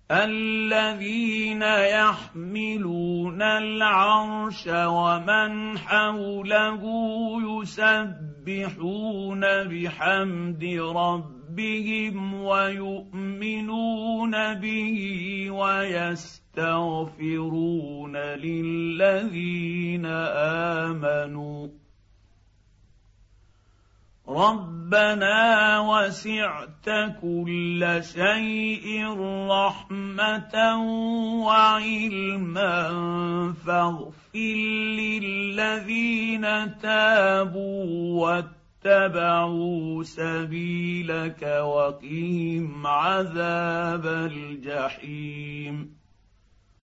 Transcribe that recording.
الذين يحملون العرش ومن حوله يسبحون بحمد ربهم ويؤمنون به ويستغفرون للذين آمنوا ربنا وسعت كل شيء رحمة وعلما فاغفر للذين تابوا واتبعوا سبيلك وقهم عذاب الجحيم